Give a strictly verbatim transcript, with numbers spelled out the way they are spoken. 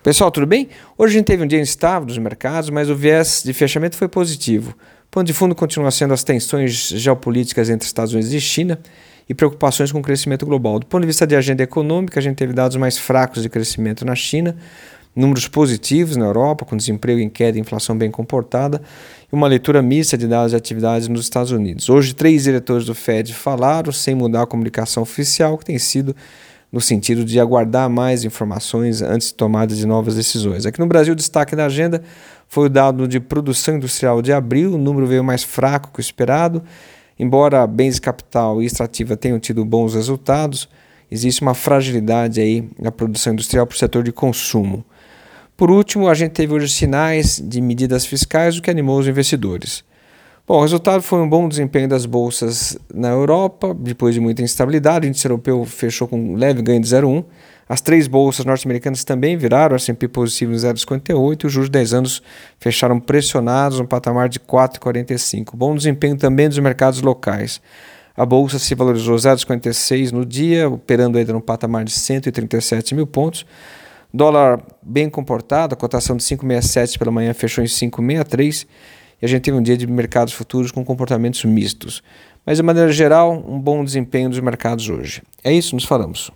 Pessoal, tudo bem? Hoje a gente teve um dia instável dos mercados, mas o viés de fechamento foi positivo. O pano de fundo continua sendo as tensões geopolíticas entre Estados Unidos e China e preocupações com o crescimento global. Do ponto de vista de agenda econômica, a gente teve dados mais fracos de crescimento na China, números positivos na Europa, com desemprego em queda e inflação bem comportada, e uma leitura mista de dados de atividades nos Estados Unidos. Hoje, três diretores do Fed falaram, sem mudar a comunicação oficial, que tem sido no sentido de aguardar mais informações antes de tomada de novas decisões. Aqui no Brasil, o destaque da agenda foi o dado de produção industrial de abril, o número veio mais fraco que o esperado. Embora bens de capital e extrativa tenham tido bons resultados, existe uma fragilidade aí na produção industrial para o setor de consumo. Por último, a gente teve hoje sinais de medidas fiscais, o que animou os investidores. Bom, o resultado foi um bom desempenho das bolsas na Europa, depois de muita instabilidade. O índice europeu fechou com um leve ganho de zero vírgula um. As três bolsas norte-americanas também viraram, o S e P positivo em zero vírgula cinquenta e oito e os juros de dez anos fecharam pressionados no patamar de quatro vírgula quarenta e cinco. Bom desempenho também dos mercados locais. A bolsa se valorizou zero vírgula cinquenta e seis no dia, operando ainda no patamar de cento e trinta e sete mil pontos. Dólar bem comportado, a cotação de cinco vírgula sessenta e sete pela manhã fechou em cinco vírgula sessenta e três e a gente teve um dia de mercados futuros com comportamentos mistos. Mas, de maneira geral, um bom desempenho dos mercados hoje. É isso, nos falamos.